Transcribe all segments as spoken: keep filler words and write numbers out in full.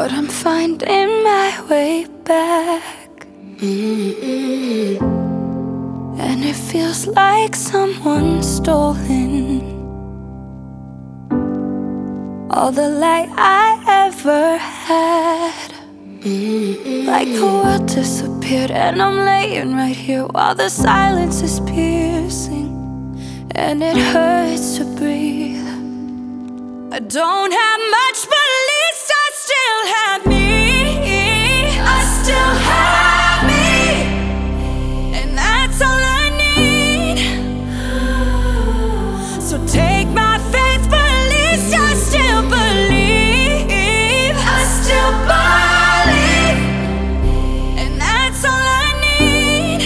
but I'm finding my way back. Mm-mm. And it feels like someone's stolen all the light I ever had. Mm-mm. Like the world disappeared and I'm laying right here while the silence is piercing and it hurts to breathe. I don't have much, but at least I still have me. I still have me, and that's all I need. So take my faith, but at least I still believe. I still believe, and that's all I need.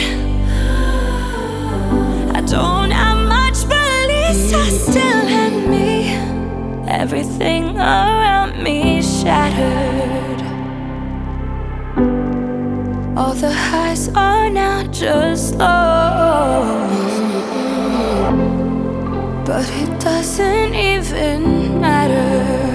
I don't have much, but at least I still have me. Everything around me shattered. All the highs are now just lows, but it doesn't even matter,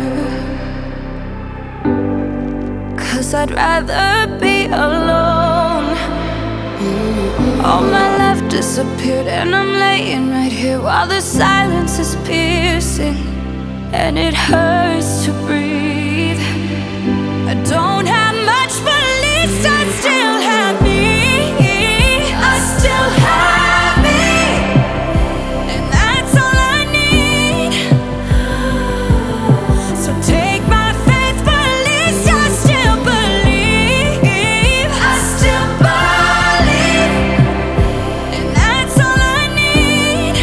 'cause I'd rather be alone. All my life disappeared and I'm laying right here while the silence is piercing and it hurts to breathe. I don't have much, but at least I still have me. I still have me, and that's all I need. So take my faith, but at least I still believe. I still believe, and that's all I need.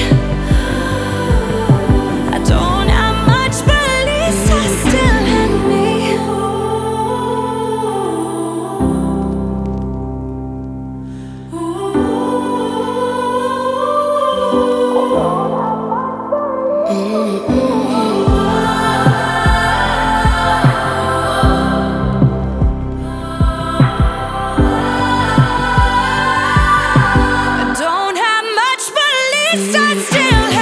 I don't have much, but at least I still have me. I don't have much, but at least I still have